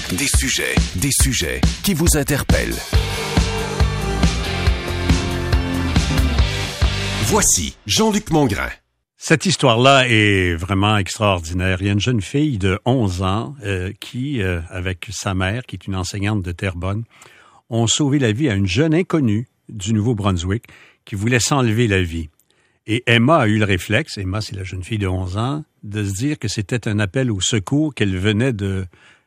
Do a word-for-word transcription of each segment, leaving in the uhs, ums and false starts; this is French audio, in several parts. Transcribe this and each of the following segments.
Des sujets, des sujets qui vous interpellent. Voici Jean-Luc Mongrain. Cette histoire-là est vraiment extraordinaire. Il y a une jeune fille de onze ans euh, qui, euh, avec sa mère, qui est une enseignante de Terrebonne, ont sauvé la vie à une jeune inconnue du Nouveau-Brunswick qui voulait s'enlever la vie. Et Emma a eu le réflexe, Emma c'est la jeune fille de onze ans, de se dire que c'était un appel au secours qu'elle venait de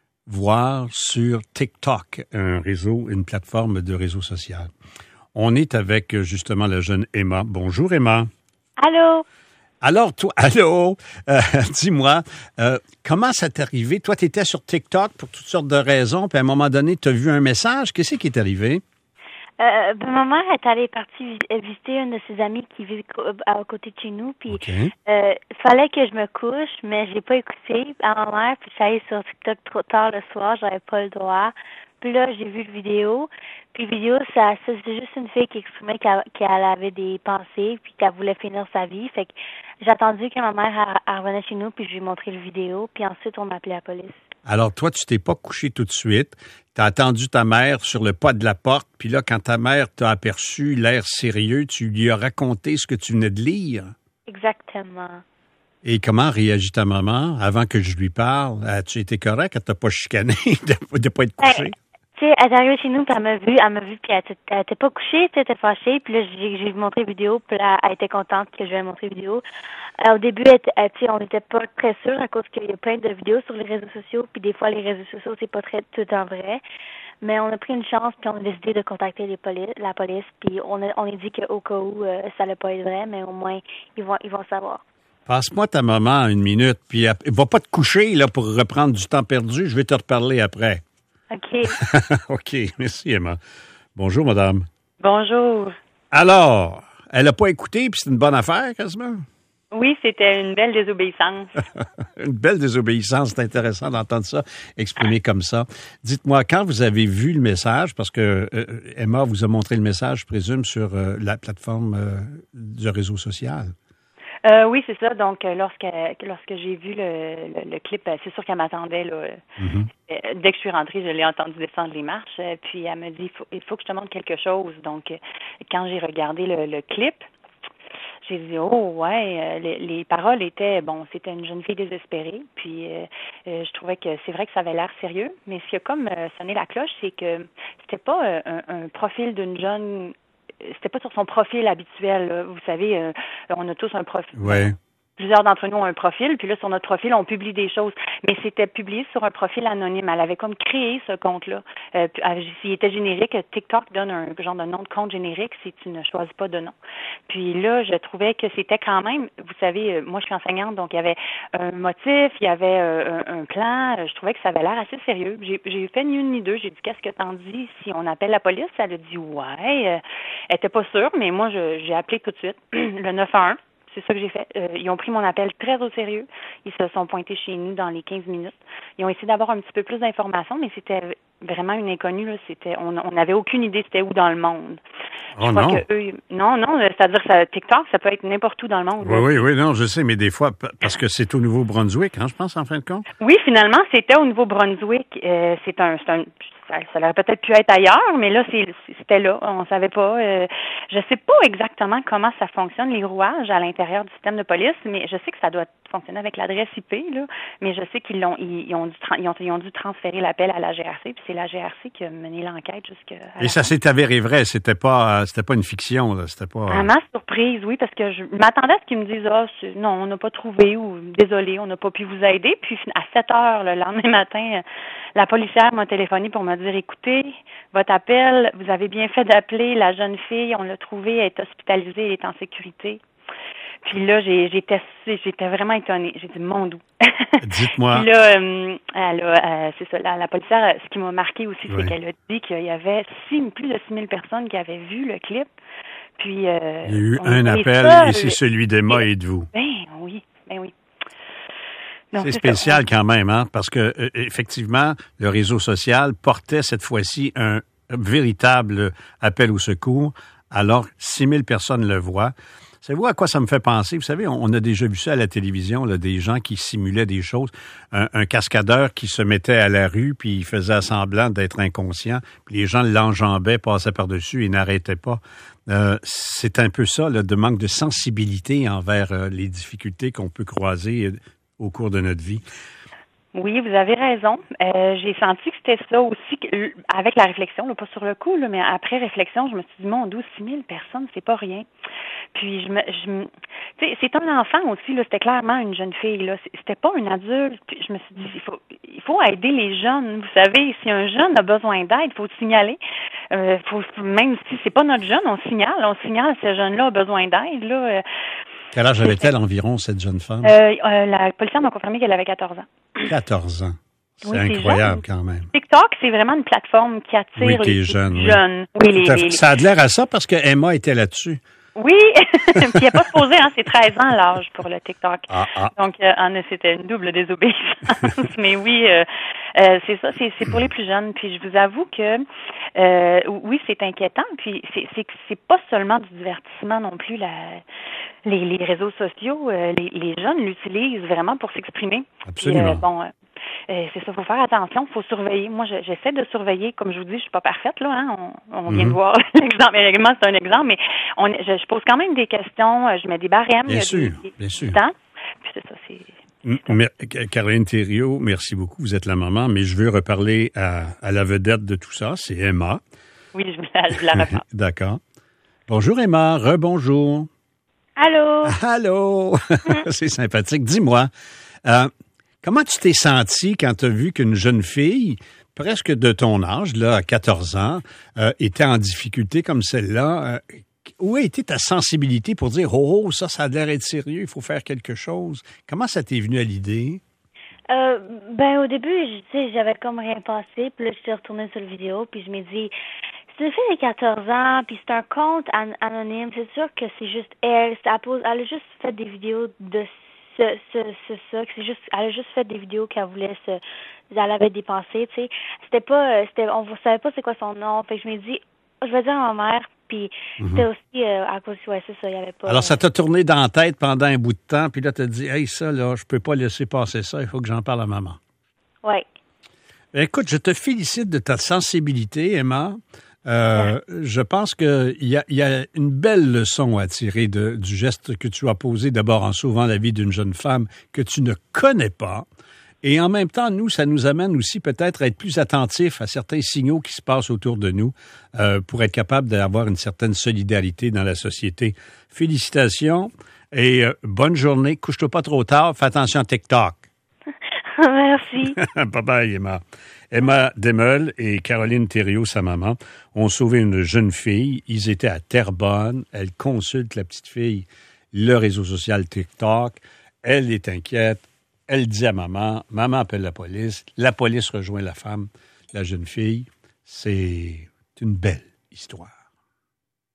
voir sur TikTok, un réseau, une plateforme de réseau social. On est avec justement la jeune Emma. Bonjour Emma. Allô? Alors, toi, allô, euh, dis-moi, euh, comment ça t'est arrivé? Toi, tu étais sur TikTok pour toutes sortes de raisons, puis à un moment donné, tu as vu un message. Qu'est-ce qui est arrivé? Euh, ben, ma mère est allée partie visiter une de ses amies qui vit à côté de chez nous, puis Okay. euh, fallait que je me couche, mais j'ai pas écouté à ma mère, puis j'allais sur TikTok trop tard le soir, j'avais pas le droit. Puis là, j'ai vu la vidéo. Puis la vidéo, ça, ça c'est juste une fille qui exprimait qu'elle, qu'elle avait des pensées, puis qu'elle voulait finir sa vie. Fait que j'ai attendu que ma mère elle, elle revenait chez nous, puis je lui ai montré le vidéo, puis ensuite on a appelé la police. Alors, toi, tu t'es pas couché tout de suite. Tu as attendu ta mère sur le pas de la porte, puis là, quand ta mère t'a aperçu l'air sérieux, tu lui as raconté ce que tu venais de lire. Exactement. Et comment réagit ta maman avant que je lui parle? As-tu été correct? Elle t'a pas chicané de ne pas être couché? Ben, tu sais, elle est arrivée chez nous, puis elle m'a vu, elle m'a vu, puis elle, elle était pas couchée, tu sais, elle était fâchée, puis là, j'ai, j'ai montré la vidéo, puis là, elle était contente que je lui ai montré la vidéo. Alors, au début, elle, elle, tu sais, on n'était pas très sûrs à cause qu'il y a plein de vidéos sur les réseaux sociaux, puis des fois, les réseaux sociaux, c'est pas très tout le temps vrai. Mais on a pris une chance, puis on a décidé de contacter les police, la police, puis on a, on a dit qu'au cas où, euh, ça allait pas être vrai, mais au moins, ils vont, ils vont savoir. Passe-moi ta maman une minute, puis elle, va pas te coucher là pour reprendre du temps perdu. Je vais te reparler après. OK. OK, merci Emma. Bonjour, madame. Bonjour. Alors, elle n'a pas écouté, puis c'est une bonne affaire, quasiment? Oui, c'était une belle désobéissance. Une belle désobéissance, c'est intéressant d'entendre ça exprimé comme ça. Dites-moi, quand vous avez vu le message, parce que euh, Emma vous a montré le message, je présume, sur euh, la plateforme euh, du réseau social. Euh, oui, c'est ça. Donc, euh, lorsque lorsque j'ai vu le, le, le clip, euh, c'est sûr qu'elle m'attendait. Là, mm-hmm. euh, dès que je suis rentrée, je l'ai entendue descendre les marches. Euh, puis elle me dit, il faut, il faut que je te montre quelque chose. Donc, euh, quand j'ai regardé le, le clip, j'ai dit, oh ouais, euh, les, les paroles étaient, bon, c'était une jeune fille désespérée. Puis, euh, euh, je trouvais que c'est vrai que ça avait l'air sérieux. Mais ce qui a comme euh, sonné la cloche, c'est que c'était pas euh, un, un profil d'une jeune... C'était pas sur son profil habituel. Là. Vous savez, euh, on a tous un profil. Ouais. Plusieurs d'entre nous ont un profil, puis là, sur notre profil, on publie des choses. Mais c'était publié sur un profil anonyme. Elle avait comme créé ce compte-là. Euh, s'il était générique, TikTok donne un genre de nom de compte générique si tu ne choisis pas de nom. Puis là, je trouvais que c'était quand même, vous savez, moi, je suis enseignante, donc il y avait un motif, il y avait euh, un, un plan. Je trouvais que ça avait l'air assez sérieux. J'ai, j'ai fait ni une ni deux. J'ai dit, qu'est-ce que t'en dis si on appelle la police? Elle a dit, ouais. Euh, elle était pas sûre, mais moi, je, j'ai appelé tout de suite le neuf un un. C'est ça que j'ai fait. Euh, ils ont pris mon appel très au sérieux. Ils se sont pointés chez nous dans les quinze minutes. Ils ont essayé d'avoir un petit peu plus d'informations, mais c'était vraiment une inconnue. Là. C'était, on n'avait aucune idée c'était où dans le monde. Oh je non. crois que eux, non, non, c'est-à-dire que TikTok, ça peut être n'importe où dans le monde. Oui, oui, oui, non, je sais, mais des fois, parce que c'est au Nouveau-Brunswick, hein, je pense, en fin de compte. Oui, finalement, c'était au Nouveau-Brunswick. Euh, c'est un, c'est un ça, ça aurait peut-être pu être ailleurs, mais là, c'est, c'était là. On savait pas. Euh, je sais pas exactement comment ça fonctionne, les rouages à l'intérieur du système de police, mais je sais que ça doit fonctionner avec l'adresse I P, là. Mais je sais qu'ils l'ont, ils, ils ont dû, ils ont, ils ont dû transférer l'appel à la G R C, puis c'est la G R C qui a mené l'enquête jusqu'à. Et ça s'est avéré vrai. C'était pas, c'était pas une fiction, là. C'était pas. À ma surprise, oui, parce que je m'attendais à ce qu'ils me disent, ah, oh, non, on n'a pas trouvé ou désolé, on n'a pas pu vous aider. Puis à sept heures le lendemain matin, la policière m'a téléphoné pour me dire, écoutez, votre appel, vous avez bien fait d'appeler la jeune fille, on l'a trouvée, elle est hospitalisée, elle est en sécurité. Puis là, j'ai, j'étais, j'étais vraiment étonnée. J'ai dit, mon doux. Dites-moi. Puis là, euh, elle a, euh, c'est ça, la, la policière, ce qui m'a marqué aussi, oui. c'est qu'elle a dit qu'il y avait six, plus de six mille personnes qui avaient vu le clip. Puis, euh, il y a eu un appel seuls. Et c'est celui d'Emma et de vous. Ben oui, ben oui. Donc, c'est, c'est spécial ça. Quand même, hein, parce que euh, effectivement, le réseau social portait cette fois-ci un véritable appel au secours. Alors, six mille personnes le voient. Savez-vous à quoi ça me fait penser? Vous savez, on, on a déjà vu ça à la télévision, là, des gens qui simulaient des choses. Un, un cascadeur qui se mettait à la rue, puis il faisait semblant d'être inconscient, puis les gens l'enjambaient, passaient par-dessus et n'arrêtaient pas. Euh, c'est un peu ça, là, de manque de sensibilité envers euh, les difficultés qu'on peut croiser euh, au cours de notre vie. Oui, vous avez raison. Euh, j'ai senti que c'était ça aussi, que, avec la réflexion, là, pas sur le coup, là, mais après réflexion, je me suis dit, mon Dieu, six mille personnes, c'est pas rien. Puis, je me, je, tu sais, c'est un enfant aussi, là, c'était clairement une jeune fille, là, c'était pas un adulte. Puis, je me suis dit, il faut, il faut aider les jeunes. Vous savez, si un jeune a besoin d'aide, il faut le signaler. Euh, faut, même si c'est pas notre jeune, on signale, on signale, ce jeune-là a besoin d'aide, là. Euh, Quel âge avait-elle environ, cette jeune femme? Euh, euh, la policière m'a confirmé qu'elle avait quatorze ans. quatorze ans. C'est oui, incroyable c'est quand même. TikTok, c'est vraiment une plateforme qui attire oui, les, les jeunes. les jeunes. Oui, oui, les, les, ça a l'air à ça parce que Emma était là-dessus. Oui, puis il n'a pas supposé, hein, c'est treize ans l'âge pour le TikTok. Ah, ah. Donc, euh, c'était une double désobéissance. Mais oui, euh, euh, c'est ça, c'est, c'est pour les plus jeunes. Puis je vous avoue que, euh, oui, c'est inquiétant. Puis c'est, c'est, c'est pas seulement du divertissement non plus, la, les, les réseaux sociaux. Euh, les, les jeunes l'utilisent vraiment pour s'exprimer. Absolument. Puis, euh, bon, euh, Euh, c'est ça, il faut faire attention, il faut surveiller. Moi, je, j'essaie de surveiller, comme je vous dis, je suis pas parfaite, là, hein, on, on vient mm-hmm. de voir l'exemple, mais règlement, c'est un exemple, mais on, je, je pose quand même des questions, je mets des barèmes. Bien sûr, des, bien sûr. Temps, puis c'est ça, c'est... M- Caroline Thériault, merci beaucoup, vous êtes la maman, mais je veux reparler à, à la vedette de tout ça, c'est Emma. Oui, je, je la reprends. D'accord. Bonjour Emma, rebonjour. Allô? Allô? C'est sympathique. Dis-moi, euh, comment tu t'es sentie quand tu as vu qu'une jeune fille, presque de ton âge, là, à quatorze ans, euh, était en difficulté comme celle-là? Euh, où a été ta sensibilité pour dire « Oh, oh, ça, ça a l'air d'être sérieux, il faut faire quelque chose ». Comment ça t'est venu à l'idée? Euh, ben, au début, tu sais, j'avais comme rien passé, puis là, je suis retournée sur la vidéo, puis je me dis... C'est une fille de quatorze ans, puis c'est un compte an- anonyme. C'est sûr que c'est juste elle. Elle, pose, elle a juste fait des vidéos de ce, ce, ce, ça. C'est juste, elle a juste fait des vidéos qu'elle voulait se, elle avait dépensé, tu sais. C'était pas, c'était, on ne savait pas c'est quoi son nom. Fait que je me dis, je vais dire à ma mère. Puis mm-hmm. c'était aussi euh, à cause, ouais, c'est ça, il y avait pas. Alors ça t'a tourné dans la tête pendant un bout de temps, puis là t'as dit, hey ça là, je peux pas laisser passer ça. Il faut que j'en parle à maman. Ouais. Écoute, je te félicite de ta sensibilité, Emma. Euh, je pense qu'il y a, y a une belle leçon à tirer de, du geste que tu as posé d'abord en sauvant la vie d'une jeune femme que tu ne connais pas. Et en même temps, nous, ça nous amène aussi peut-être à être plus attentifs à certains signaux qui se passent autour de nous euh, pour être capable d'avoir une certaine solidarité dans la société. Félicitations et euh, bonne journée. Couche-toi pas trop tard. Fais attention à TikTok. Merci. Bye-bye, Emma. Emma Demeul et Caroline Thériault, sa maman, ont sauvé une jeune fille. Ils étaient à Terrebonne. Elle consulte la petite fille, le réseau social TikTok. Elle est inquiète. Elle dit à maman, maman appelle la police. La police rejoint la femme, la jeune fille. C'est une belle histoire.